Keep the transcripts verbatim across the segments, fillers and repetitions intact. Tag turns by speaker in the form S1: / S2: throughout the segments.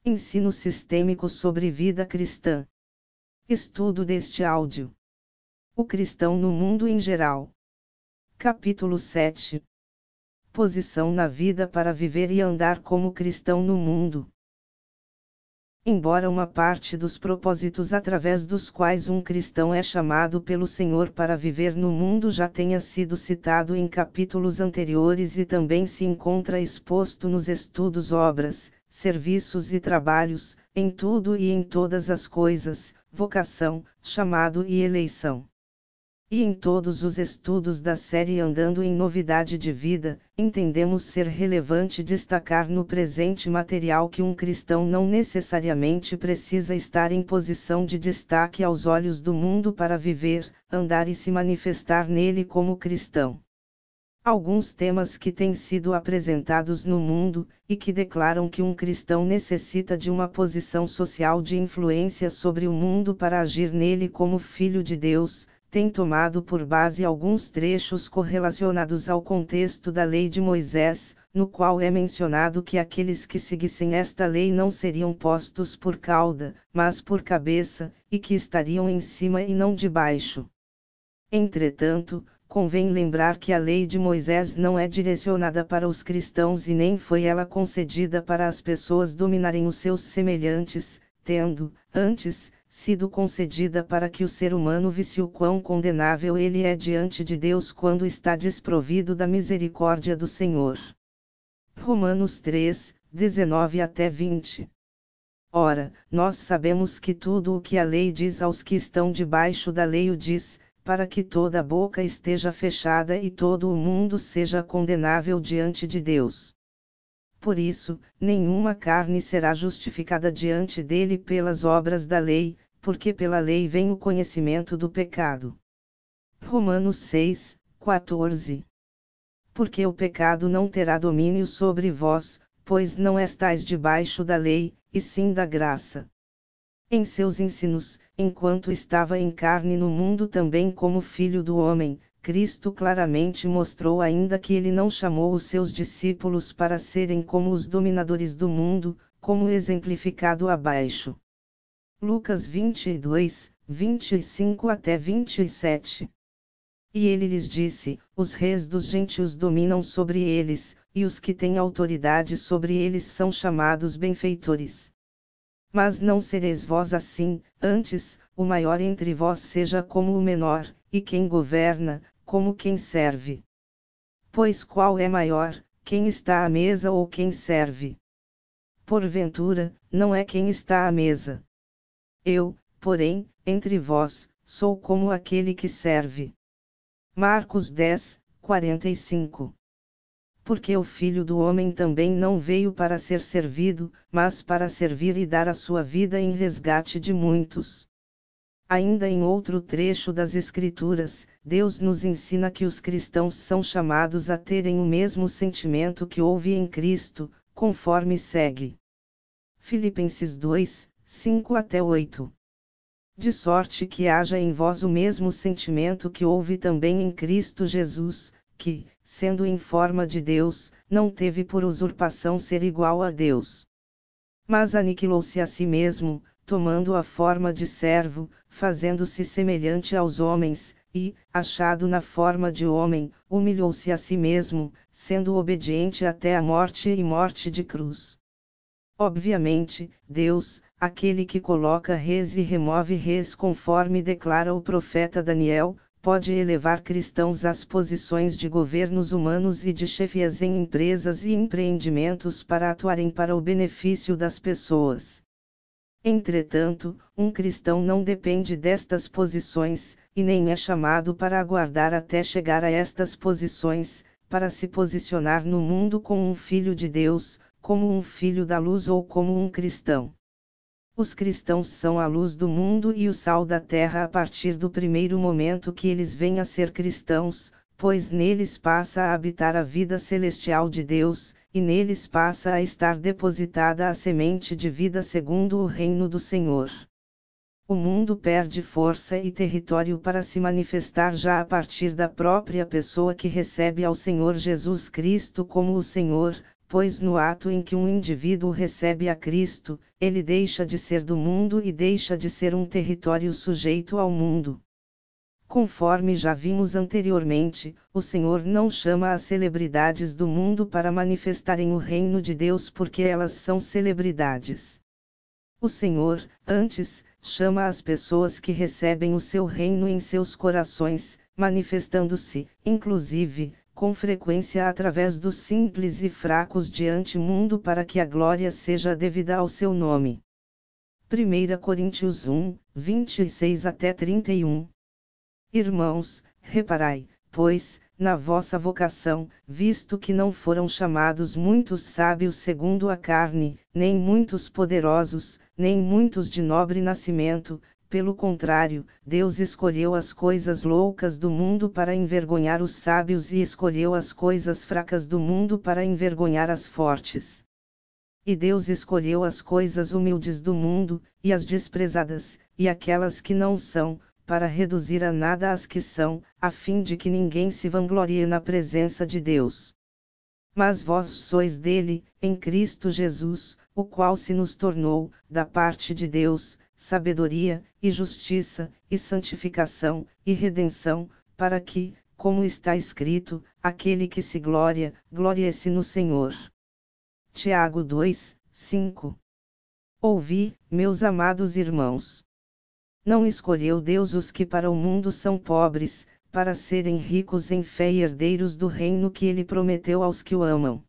S1: Ensino sistêmico sobre vida cristã. Estudo deste áudio. O cristão no mundo em geral. Capítulo sete. Posição na vida para viver e andar como cristão no mundo. Embora uma parte dos propósitos através dos quais um cristão é chamado pelo Senhor para viver no mundo já tenha sido citado em capítulos anteriores e também se encontra exposto nos estudos, obras, serviços e trabalhos, em tudo e em todas as coisas, vocação, chamado e eleição. E em todos os estudos da série Andando em Novidade de Vida, entendemos ser relevante destacar no presente material que um cristão não necessariamente precisa estar em posição de destaque aos olhos do mundo para viver, andar e se manifestar nele como cristão. Alguns temas que têm sido apresentados no mundo, e que declaram que um cristão necessita de uma posição social de influência sobre o mundo para agir nele como filho de Deus, tem tomado por base alguns trechos correlacionados ao contexto da lei de Moisés, no qual é mencionado que aqueles que seguissem esta lei não seriam postos por cauda, mas por cabeça, e que estariam em cima e não debaixo. Entretanto, convém lembrar que a lei de Moisés não é direcionada para os cristãos e nem foi ela concedida para as pessoas dominarem os seus semelhantes, tendo, antes, sido concedida para que o ser humano visse o quão condenável ele é diante de Deus quando está desprovido da misericórdia do Senhor. Romanos três, dezenove até vinte. Ora, nós sabemos que tudo o que a lei diz aos que estão debaixo da lei o diz, para que toda a boca esteja fechada e todo o mundo seja condenável diante de Deus. Por isso, nenhuma carne será justificada diante dele pelas obras da lei, porque pela lei vem o conhecimento do pecado. Romanos seis, quatorze. Porque o pecado não terá domínio sobre vós, pois não estáis debaixo da lei, e sim da graça. Em seus ensinos, enquanto estava em carne no mundo também como filho do homem, Cristo claramente mostrou ainda que ele não chamou os seus discípulos para serem como os dominadores do mundo, como exemplificado abaixo. Lucas vinte e dois, vinte e cinco até vinte e sete. E ele lhes disse: os reis dos gentios dominam sobre eles, e os que têm autoridade sobre eles são chamados benfeitores. Mas não sereis vós assim, antes, o maior entre vós seja como o menor, e quem governa, como quem serve. Pois qual é maior, quem está à mesa ou quem serve? Porventura, não é quem está à mesa. Eu, porém, entre vós, sou como aquele que serve. Marcos dez, quarenta e cinco. Porque o Filho do Homem também não veio para ser servido, mas para servir e dar a sua vida em resgate de muitos. Ainda em outro trecho das Escrituras, Deus nos ensina que os cristãos são chamados a terem o mesmo sentimento que houve em Cristo, conforme segue. Filipenses dois, cinco até oito. De sorte que haja em vós o mesmo sentimento que houve também em Cristo Jesus, que, sendo em forma de Deus, não teve por usurpação ser igual a Deus. Mas aniquilou-se a si mesmo, tomando a forma de servo, fazendo-se semelhante aos homens, e, achado na forma de homem, humilhou-se a si mesmo, sendo obediente até a morte e morte de cruz. Obviamente, Deus, aquele que coloca reis e remove reis conforme declara o profeta Daniel, pode elevar cristãos às posições de governos humanos e de chefias em empresas e empreendimentos para atuarem para o benefício das pessoas. Entretanto, um cristão não depende destas posições, e nem é chamado para aguardar até chegar a estas posições, para se posicionar no mundo como um filho de Deus, como um filho da luz ou como um cristão. Os cristãos são a luz do mundo e o sal da terra a partir do primeiro momento que eles vêm a ser cristãos, pois neles passa a habitar a vida celestial de Deus, e neles passa a estar depositada a semente de vida segundo o reino do Senhor. O mundo perde força e território para se manifestar já a partir da própria pessoa que recebe ao Senhor Jesus Cristo como o Senhor, pois no ato em que um indivíduo recebe a Cristo, ele deixa de ser do mundo e deixa de ser um território sujeito ao mundo. Conforme já vimos anteriormente, o Senhor não chama as celebridades do mundo para manifestarem o reino de Deus porque elas são celebridades. O Senhor, antes, chama as pessoas que recebem o seu reino em seus corações, manifestando-se, inclusive, com frequência através dos simples e fracos diante do mundo para que a glória seja devida ao seu nome. primeira Coríntios um, vinte e seis até trinta e um. Irmãos, reparai, pois, na vossa vocação, visto que não foram chamados muitos sábios segundo a carne, nem muitos poderosos, nem muitos de nobre nascimento, pelo contrário, Deus escolheu as coisas loucas do mundo para envergonhar os sábios e escolheu as coisas fracas do mundo para envergonhar as fortes. E Deus escolheu as coisas humildes do mundo, e as desprezadas, e aquelas que não são, para reduzir a nada as que são, a fim de que ninguém se vanglorie na presença de Deus. Mas vós sois dele, em Cristo Jesus, o qual se nos tornou, da parte de Deus, sabedoria, e justiça, e santificação, e redenção, para que, como está escrito, aquele que se gloria, glorie-se no Senhor. Tiago dois, cinco. Ouvi, meus amados irmãos. Não escolheu Deus os que para o mundo são pobres, para serem ricos em fé e herdeiros do reino que ele prometeu aos que o amam.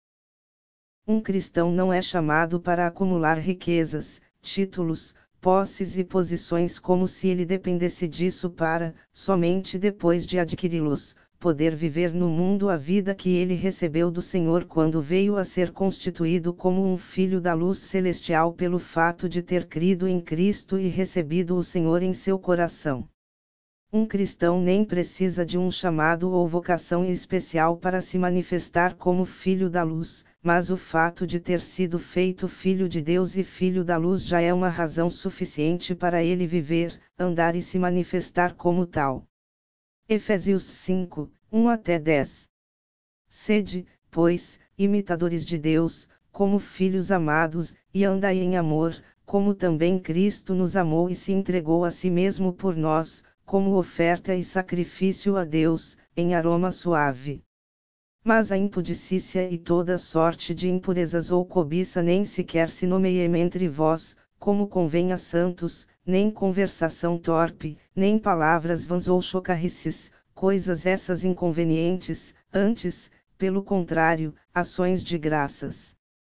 S1: Um cristão não é chamado para acumular riquezas, títulos, posses e posições como se ele dependesse disso para, somente depois de adquiri-los, poder viver no mundo a vida que ele recebeu do Senhor quando veio a ser constituído como um filho da luz celestial pelo fato de ter crido em Cristo e recebido o Senhor em seu coração. Um cristão nem precisa de um chamado ou vocação especial para se manifestar como filho da luz, mas o fato de ter sido feito filho de Deus e filho da luz já é uma razão suficiente para ele viver, andar e se manifestar como tal. Efésios cinco, um até dez. Sede, pois, imitadores de Deus, como filhos amados, e andai em amor, como também Cristo nos amou e se entregou a si mesmo por nós, como oferta e sacrifício a Deus, em aroma suave. Mas a impudicícia e toda sorte de impurezas ou cobiça nem sequer se nomeiem entre vós, como convém a santos, nem conversação torpe, nem palavras vãs ou chocarrices, coisas essas inconvenientes, antes, pelo contrário, ações de graças.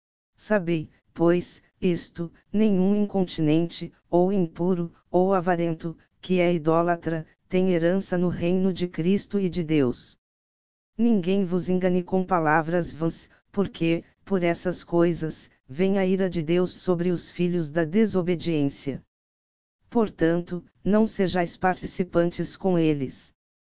S1: Sabei, pois, isto, nenhum incontinente, ou impuro, ou avarento, que é idólatra, tem herança no reino de Cristo e de Deus. Ninguém vos engane com palavras vãs, porque, por essas coisas, vem a ira de Deus sobre os filhos da desobediência. Portanto, não sejais participantes com eles.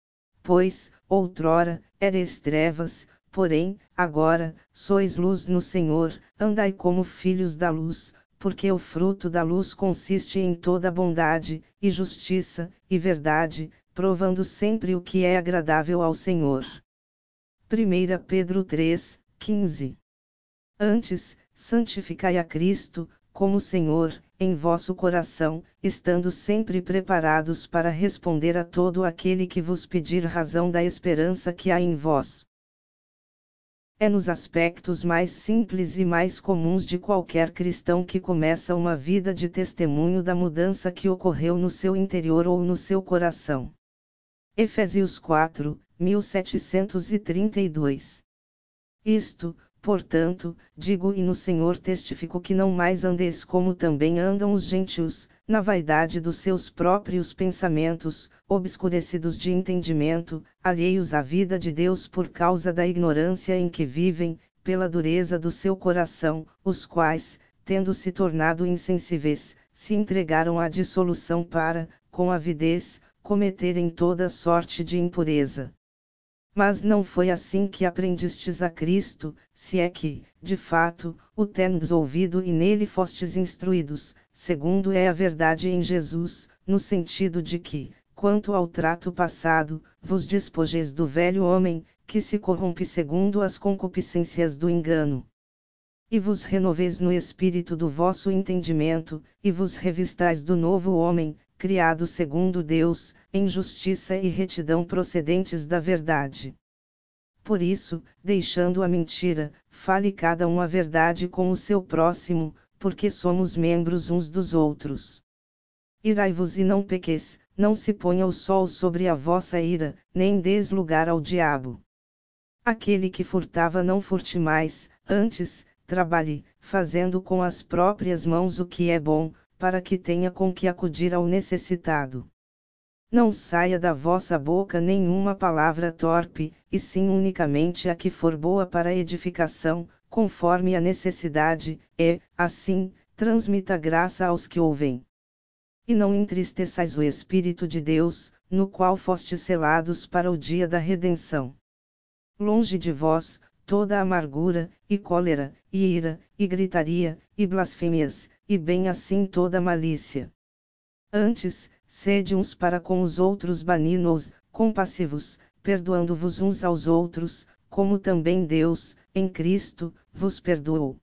S1: Pois, outrora, eres trevas, porém, agora, sois luz no Senhor, andai como filhos da luz, porque o fruto da luz consiste em toda bondade, e justiça, e verdade, provando sempre o que é agradável ao Senhor. primeira Pedro três, quinze. Antes, santificai a Cristo, como Senhor, em vosso coração, estando sempre preparados para responder a todo aquele que vos pedir razão da esperança que há em vós. É nos aspectos mais simples e mais comuns de qualquer cristão que começa uma vida de testemunho da mudança que ocorreu no seu interior ou no seu coração. Efésios quatro, mil setecentos e trinta e dois. Isto, portanto, digo e no Senhor testifico que não mais andeis como também andam os gentios, na vaidade dos seus próprios pensamentos, obscurecidos de entendimento, alheios à vida de Deus por causa da ignorância em que vivem, pela dureza do seu coração, os quais, tendo se tornado insensíveis, se entregaram à dissolução para, com avidez, cometerem toda sorte de impureza. Mas não foi assim que aprendistes a Cristo, se é que, de fato, o tendes ouvido e nele fostes instruídos, segundo é a verdade em Jesus, no sentido de que, quanto ao trato passado, vos despojeis do velho homem, que se corrompe segundo as concupiscências do engano. E vos renoveis no espírito do vosso entendimento, e vos revistais do novo homem, criado segundo Deus, em justiça e retidão procedentes da verdade. Por isso, deixando a mentira, fale cada um a verdade com o seu próximo, porque somos membros uns dos outros. Irai-vos e não pequeis, não se ponha o sol sobre a vossa ira, nem deis lugar ao diabo. Aquele que furtava não furte mais, antes, trabalhe, fazendo com as próprias mãos o que é bom, para que tenha com que acudir ao necessitado. Não saia da vossa boca nenhuma palavra torpe, e sim unicamente a que for boa para edificação, conforme a necessidade, e, assim, transmita graça aos que ouvem. E não entristeçais o Espírito de Deus, no qual fostes selados para o dia da redenção. Longe de vós, toda amargura, e cólera, e ira, e gritaria, e blasfêmias, e bem assim toda malícia. Antes, sede uns para com os outros benignos, compassivos, perdoando-vos uns aos outros, como também Deus, em Cristo, vos perdoou.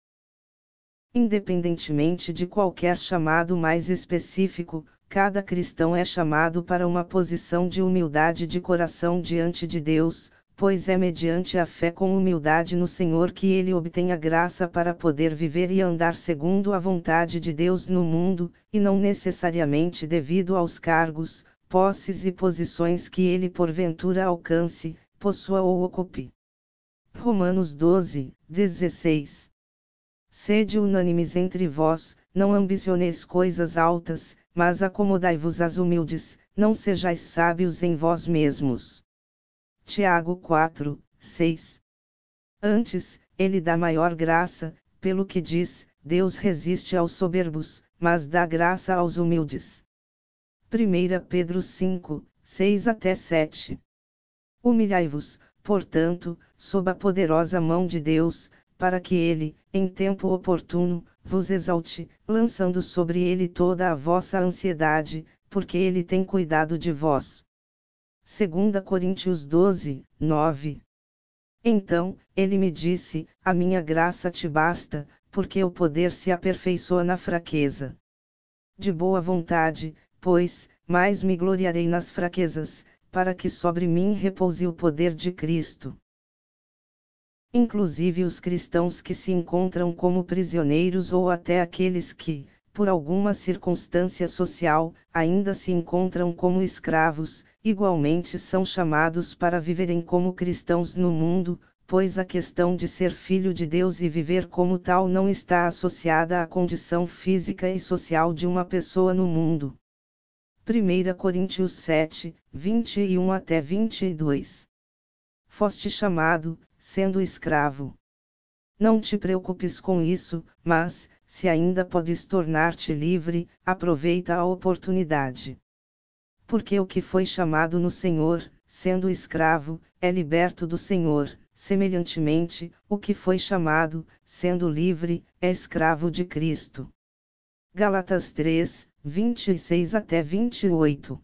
S1: Independentemente de qualquer chamado mais específico, cada cristão é chamado para uma posição de humildade de coração diante de Deus, pois é mediante a fé com humildade no Senhor que ele obtém a graça para poder viver e andar segundo a vontade de Deus no mundo, e não necessariamente devido aos cargos, posses e posições que ele porventura alcance, possua ou ocupe. Romanos doze, dezesseis. Sede unânimes entre vós, não ambicioneis coisas altas, mas acomodai-vos às humildes, não sejais sábios em vós mesmos. Tiago quatro, seis. Antes, ele dá maior graça, pelo que diz, Deus resiste aos soberbos, mas dá graça aos humildes. primeira Pedro cinco, seis até sete. Humilhai-vos, portanto, sob a poderosa mão de Deus, para que ele, em tempo oportuno, vos exalte, lançando sobre ele toda a vossa ansiedade, porque ele tem cuidado de vós. segunda Coríntios doze, nove. Então, ele me disse, a minha graça te basta, porque o poder se aperfeiçoa na fraqueza. De boa vontade, pois, mais me gloriarei nas fraquezas, para que sobre mim repouse o poder de Cristo. Inclusive os cristãos que se encontram como prisioneiros ou até aqueles que, por alguma circunstância social, ainda se encontram como escravos, igualmente são chamados para viverem como cristãos no mundo, pois a questão de ser filho de Deus e viver como tal não está associada à condição física e social de uma pessoa no mundo. primeira Coríntios sete, vinte e um até vinte e dois. Foste chamado, sendo escravo. Não te preocupes com isso, mas, se ainda podes tornar-te livre, aproveita a oportunidade. Porque o que foi chamado no Senhor, sendo escravo, é liberto do Senhor, semelhantemente, o que foi chamado, sendo livre, é escravo de Cristo. Gálatas três, vinte e seis até vinte e oito.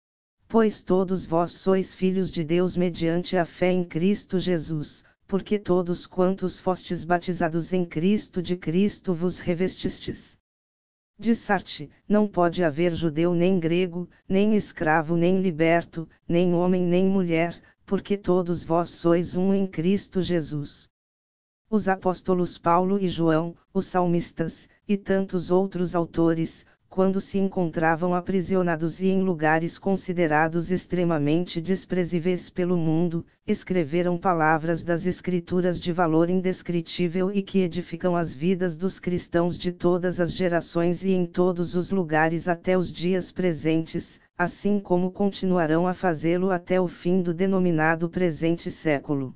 S1: Pois todos vós sois filhos de Deus mediante a fé em Cristo Jesus, porque todos quantos fostes batizados em Cristo de Cristo vos revestistes. Dissarte, não pode haver judeu nem grego, nem escravo nem liberto, nem homem nem mulher, porque todos vós sois um em Cristo Jesus. Os apóstolos Paulo e João, os salmistas, e tantos outros autores, quando se encontravam aprisionados e em lugares considerados extremamente desprezíveis pelo mundo, escreveram palavras das Escrituras de valor indescritível e que edificam as vidas dos cristãos de todas as gerações e em todos os lugares até os dias presentes, assim como continuarão a fazê-lo até o fim do denominado presente século.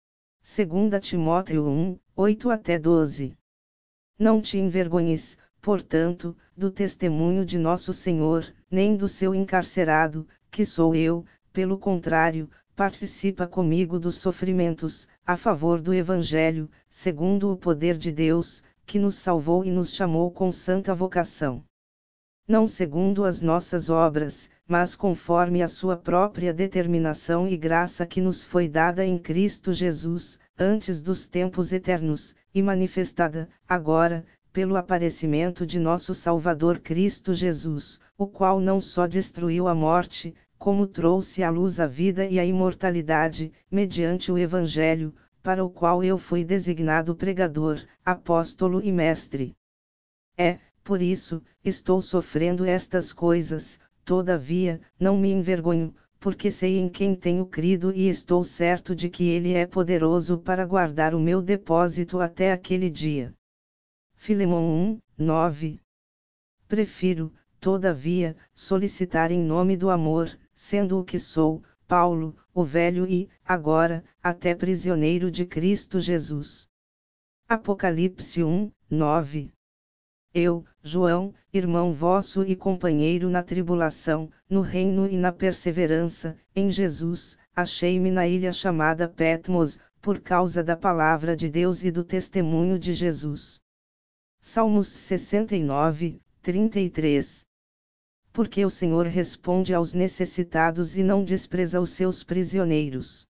S1: segunda Timóteo um, oito até doze. Não te envergonhes, portanto, do testemunho de nosso Senhor, nem do seu encarcerado, que sou eu, pelo contrário, participa comigo dos sofrimentos, a favor do Evangelho, segundo o poder de Deus, que nos salvou e nos chamou com santa vocação. Não segundo as nossas obras, mas conforme a sua própria determinação e graça que nos foi dada em Cristo Jesus, antes dos tempos eternos, e manifestada, agora, pelo aparecimento de nosso Salvador Cristo Jesus, o qual não só destruiu a morte, como trouxe à luz a vida e a imortalidade, mediante o Evangelho, para o qual eu fui designado pregador, apóstolo e mestre. É, por isso, estou sofrendo estas coisas, todavia, não me envergonho, porque sei em quem tenho crido e estou certo de que Ele é poderoso para guardar o meu depósito até aquele dia. Filemão um, nove. Prefiro, todavia, solicitar em nome do amor, sendo o que sou, Paulo, o velho e, agora, até prisioneiro de Cristo Jesus. Apocalipse um, nove. Eu, João, irmão vosso e companheiro na tribulação, no reino e na perseverança, em Jesus, achei-me na ilha chamada Patmos, por causa da palavra de Deus e do testemunho de Jesus. Salmos sessenta e nove, trinta e três. Porque o Senhor responde aos necessitados e não despreza os seus prisioneiros.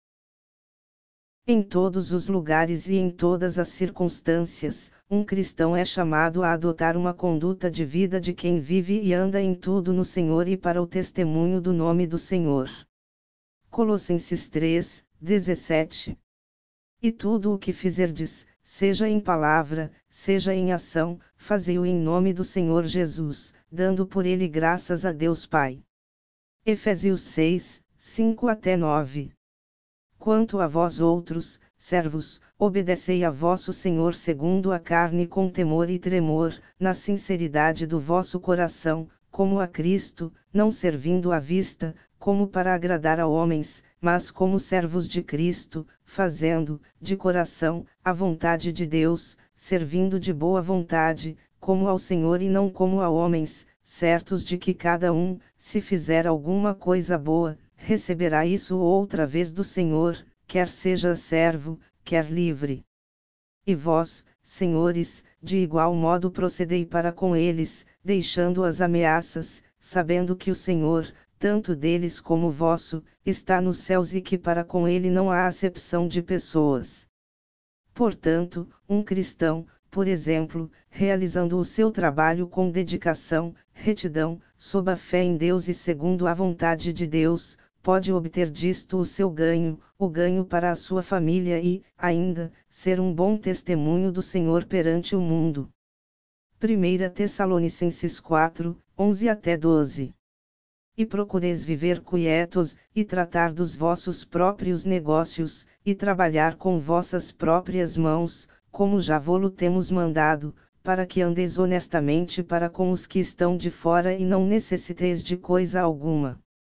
S1: Em todos os lugares e em todas as circunstâncias, um cristão é chamado a adotar uma conduta de vida de quem vive e anda em tudo no Senhor e para o testemunho do nome do Senhor. Colossenses três, dezessete. E tudo o que fizerdes, seja em palavra, seja em ação, fazei-o em nome do Senhor Jesus, dando por ele graças a Deus Pai. Efésios seis, cinco até nove. Quanto a vós outros, servos, obedecei a vosso Senhor segundo a carne com temor e tremor, na sinceridade do vosso coração, como a Cristo, não servindo à vista, como para agradar a homens, mas como servos de Cristo, fazendo, de coração, a vontade de Deus, servindo de boa vontade, como ao Senhor e não como a homens, certos de que cada um, se fizer alguma coisa boa, receberá isso outra vez do Senhor, quer seja servo, quer livre. E vós, senhores, de igual modo procedei para com eles, deixando as ameaças, sabendo que o Senhor, tanto deles como vosso, está nos céus e que para com ele não há acepção de pessoas. Portanto, um cristão, por exemplo, realizando o seu trabalho com dedicação, retidão, sob a fé em Deus e segundo a vontade de Deus, pode obter disto o seu ganho, o ganho para a sua família e, ainda, ser um bom testemunho do Senhor perante o mundo. primeira Tessalonicenses quatro, onze até doze. E procureis viver quietos, e tratar dos vossos próprios negócios, e trabalhar com vossas próprias mãos, como já vô-lo temos mandado, para que andeis honestamente para com os que estão de fora e não necessiteis de coisa alguma.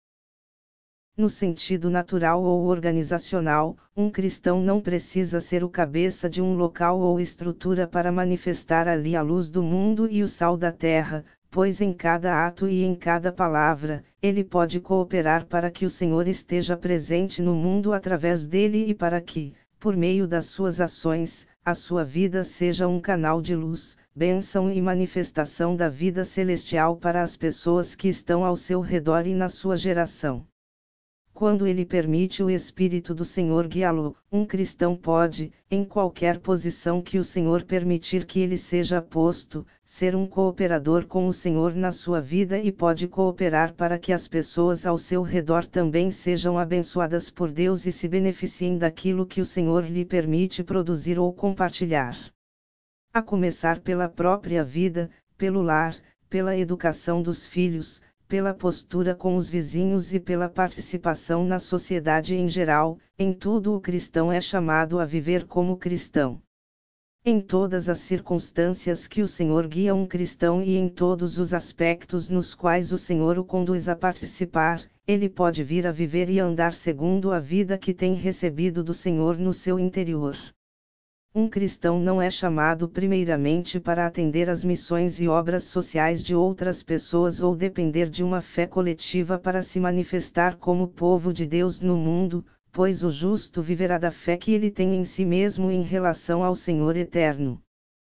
S1: No sentido natural ou organizacional, um cristão não precisa ser o cabeça de um local ou estrutura para manifestar ali a luz do mundo e o sal da terra, pois em cada ato e em cada palavra, ele pode cooperar para que o Senhor esteja presente no mundo através dele e para que, por meio das suas ações, a sua vida seja um canal de luz, bênção e manifestação da vida celestial para as pessoas que estão ao seu redor e na sua geração. Quando ele permite o Espírito do Senhor guiá-lo, um cristão pode, em qualquer posição que o Senhor permitir que ele seja posto, ser um cooperador com o Senhor na sua vida e pode cooperar para que as pessoas ao seu redor também sejam abençoadas por Deus e se beneficiem daquilo que o Senhor lhe permite produzir ou compartilhar. A começar pela própria vida, pelo lar, pela educação dos filhos, pela postura com os vizinhos e pela participação na sociedade em geral, em tudo o cristão é chamado a viver como cristão. Em todas as circunstâncias que o Senhor guia um cristão e em todos os aspectos nos quais o Senhor o conduz a participar, ele pode vir a viver e andar segundo a vida que tem recebido do Senhor no seu interior. Um cristão não é chamado primeiramente para atender às missões e obras sociais de outras pessoas ou depender de uma fé coletiva para se manifestar como povo de Deus no mundo, pois o justo viverá da fé que ele tem em si mesmo em relação ao Senhor eterno.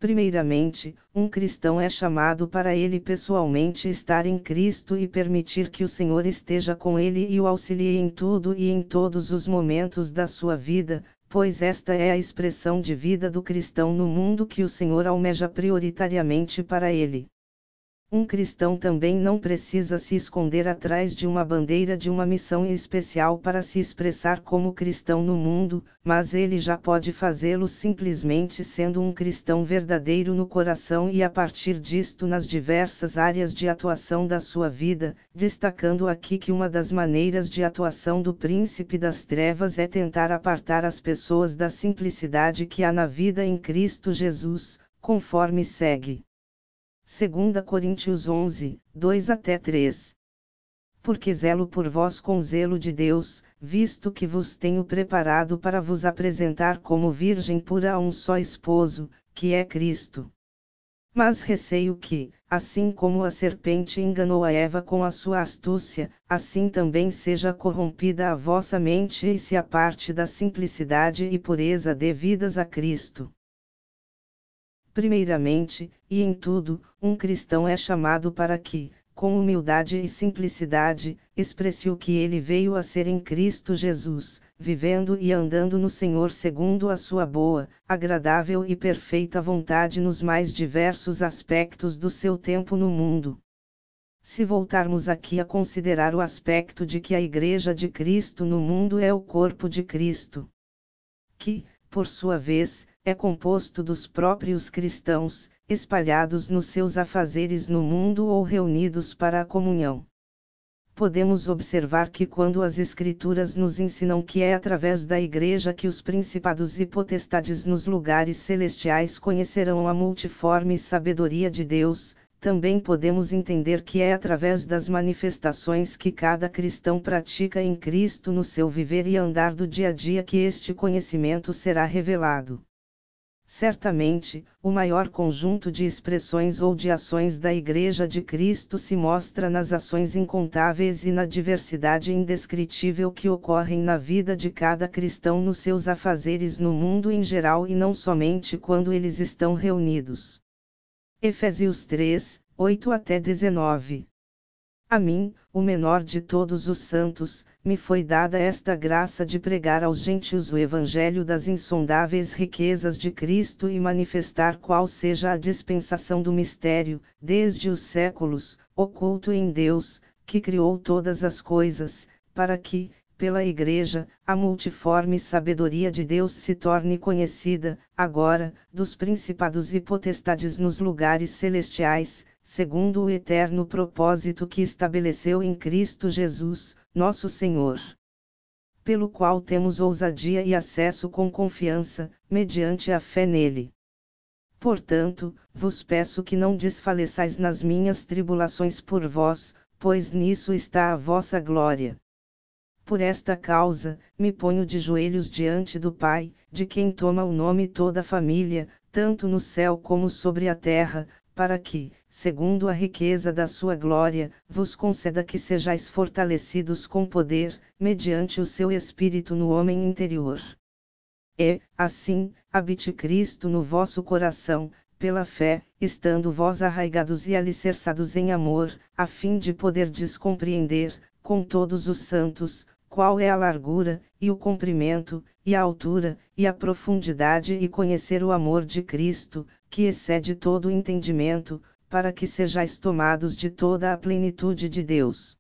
S1: Primeiramente, um cristão é chamado para ele pessoalmente estar em Cristo e permitir que o Senhor esteja com ele e o auxilie em tudo e em todos os momentos da sua vida, pois esta é a expressão de vida do cristão no mundo que o Senhor almeja prioritariamente para ele. Um cristão também não precisa se esconder atrás de uma bandeira de uma missão especial para se expressar como cristão no mundo, mas ele já pode fazê-lo simplesmente sendo um cristão verdadeiro no coração e a partir disto nas diversas áreas de atuação da sua vida, destacando aqui que uma das maneiras de atuação do príncipe das trevas é tentar apartar as pessoas da simplicidade que há na vida em Cristo Jesus, conforme segue. Segunda Coríntios onze, dois até três. Porque zelo por vós com zelo de Deus, visto que vos tenho preparado para vos apresentar como virgem pura a um só esposo, que é Cristo. Mas receio que, assim como a serpente enganou a Eva com a sua astúcia, assim também seja corrompida a vossa mente e se aparte da simplicidade e pureza devidas a Cristo. Primeiramente, e em tudo, um cristão é chamado para que, com humildade e simplicidade, expresse o que ele veio a ser em Cristo Jesus, vivendo e andando no Senhor segundo a sua boa, agradável e perfeita vontade nos mais diversos aspectos do seu tempo no mundo. Se voltarmos aqui a considerar o aspecto de que a Igreja de Cristo no mundo é o corpo de Cristo, que, por sua vez, é composto dos próprios cristãos, espalhados nos seus afazeres no mundo ou reunidos para a comunhão. Podemos observar que quando as Escrituras nos ensinam que é através da Igreja que os principados e potestades nos lugares celestiais conhecerão a multiforme sabedoria de Deus, também podemos entender que é através das manifestações que cada cristão pratica em Cristo no seu viver e andar do dia a dia que este conhecimento será revelado. Certamente, o maior conjunto de expressões ou de ações da Igreja de Cristo se mostra nas ações incontáveis e na diversidade indescritível que ocorrem na vida de cada cristão nos seus afazeres no mundo em geral e não somente quando eles estão reunidos. Efésios três, oito até dezenove. A mim, o menor de todos os santos, me foi dada esta graça de pregar aos gentios o evangelho das insondáveis riquezas de Cristo e manifestar qual seja a dispensação do mistério, desde os séculos, oculto em Deus, que criou todas as coisas, para que, pela Igreja, a multiforme sabedoria de Deus se torne conhecida, agora, dos principados e potestades nos lugares celestiais, segundo o eterno propósito que estabeleceu em Cristo Jesus, nosso Senhor. Pelo qual temos ousadia e acesso com confiança, mediante a fé nele. Portanto, vos peço que não desfaleçais nas minhas tribulações por vós, pois nisso está a vossa glória. Por esta causa, me ponho de joelhos diante do Pai, de quem toma o nome toda a família, tanto no céu como sobre a terra, para que, segundo a riqueza da sua glória, vos conceda que sejais fortalecidos com poder, mediante o seu Espírito no homem interior. E, assim, habite Cristo no vosso coração, pela fé, estando vós arraigados e alicerçados em amor, a fim de poderdes compreender, com todos os santos, qual é a largura, e o comprimento, e a altura, e a profundidade e conhecer o amor de Cristo, que excede todo o entendimento, para que sejais tomados de toda a plenitude de Deus.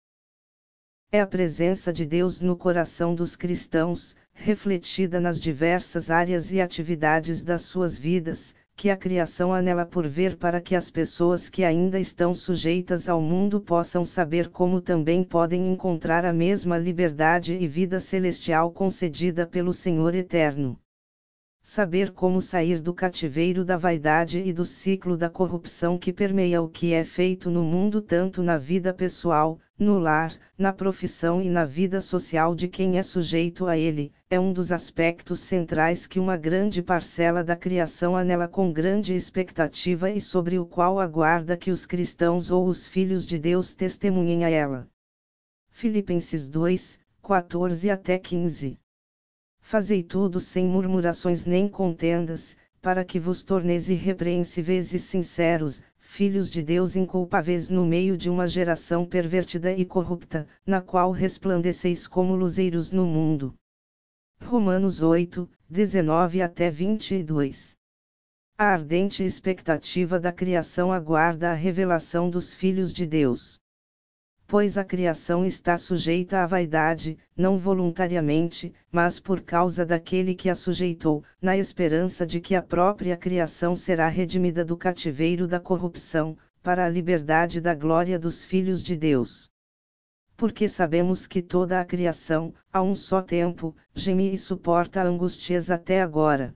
S1: É a presença de Deus no coração dos cristãos, refletida nas diversas áreas e atividades das suas vidas, que a criação anela por ver para que as pessoas que ainda estão sujeitas ao mundo possam saber como também podem encontrar a mesma liberdade e vida celestial concedida pelo Senhor Eterno. Saber como sair do cativeiro da vaidade e do ciclo da corrupção que permeia o que é feito no mundo tanto na vida pessoal, no lar, na profissão e na vida social de quem é sujeito a ele, é um dos aspectos centrais que uma grande parcela da criação anela com grande expectativa e sobre o qual aguarda que os cristãos ou os filhos de Deus testemunhem a ela. Filipenses dois, quatorze até quinze. Fazei tudo sem murmurações nem contendas, para que vos torneis irrepreensíveis e sinceros, filhos de Deus inculpáveis no meio de uma geração pervertida e corrupta, na qual resplandeceis como luzeiros no mundo. Romanos oito, dezenove até vinte e dois. A ardente expectativa da criação aguarda a revelação dos filhos de Deus. Pois a criação está sujeita à vaidade, não voluntariamente, mas por causa daquele que a sujeitou, na esperança de que a própria criação será redimida do cativeiro da corrupção, para a liberdade da glória dos filhos de Deus. Porque sabemos que toda a criação, a um só tempo, geme e suporta angústias até agora.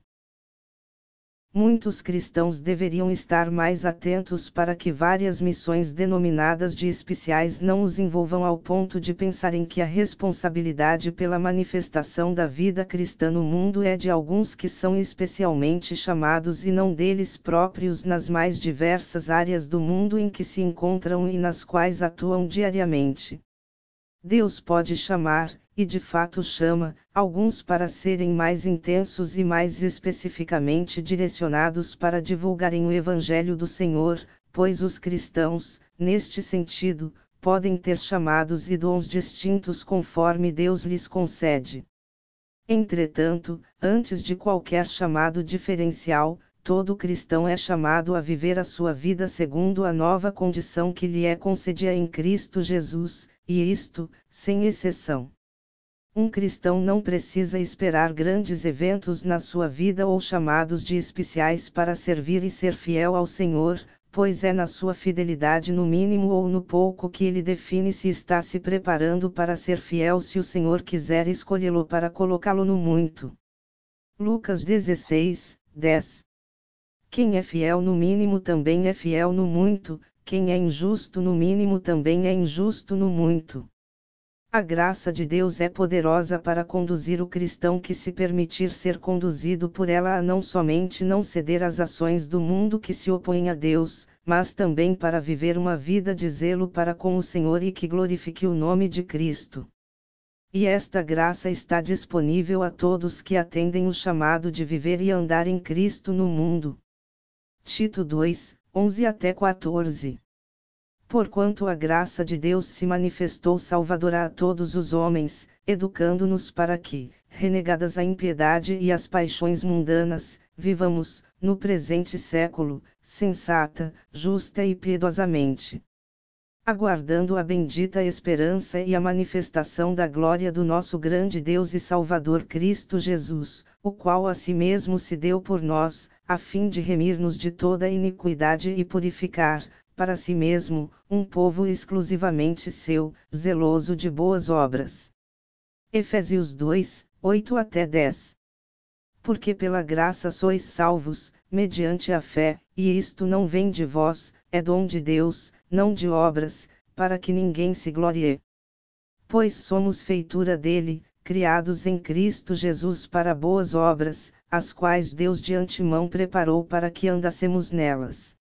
S1: Muitos cristãos deveriam estar mais atentos para que várias missões denominadas de especiais não os envolvam ao ponto de pensarem que a responsabilidade pela manifestação da vida cristã no mundo é de alguns que são especialmente chamados e não deles próprios nas mais diversas áreas do mundo em que se encontram e nas quais atuam diariamente. Deus pode chamar, e de fato chama, alguns para serem mais intensos e mais especificamente direcionados para divulgarem o Evangelho do Senhor, pois os cristãos, neste sentido, podem ter chamados e dons distintos conforme Deus lhes concede. Entretanto, antes de qualquer chamado diferencial, todo cristão é chamado a viver a sua vida segundo a nova condição que lhe é concedida em Cristo Jesus, e isto, sem exceção. Um cristão não precisa esperar grandes eventos na sua vida ou chamados de especiais para servir e ser fiel ao Senhor, pois é na sua fidelidade no mínimo ou no pouco que ele define se está se preparando para ser fiel se o Senhor quiser escolhê-lo para colocá-lo no muito. Lucas dezesseis, dez. Quem é fiel no mínimo também é fiel no muito, quem é injusto no mínimo também é injusto no muito. A graça de Deus é poderosa para conduzir o cristão que se permitir ser conduzido por ela a não somente não ceder às ações do mundo que se opõem a Deus, mas também para viver uma vida de zelo para com o Senhor e que glorifique o nome de Cristo. E esta graça está disponível a todos que atendem o chamado de viver e andar em Cristo no mundo. Tito dois, onze até quatorze. Porquanto a graça de Deus se manifestou salvadora a todos os homens, educando-nos para que, renegadas a impiedade e as paixões mundanas, vivamos, no presente século, sensata, justa e piedosamente. Aguardando a bendita esperança e a manifestação da glória do nosso grande Deus e Salvador Cristo Jesus, o qual a si mesmo se deu por nós, a fim de remir-nos de toda iniquidade e purificar, para si mesmo, um povo exclusivamente seu, zeloso de boas obras. Efésios dois, oito até dez. Porque pela graça sois salvos, mediante a fé, e isto não vem de vós, é dom de Deus, não de obras, para que ninguém se glorie. Pois somos feitura dele, criados em Cristo Jesus para boas obras, as quais Deus de antemão preparou para que andássemos nelas.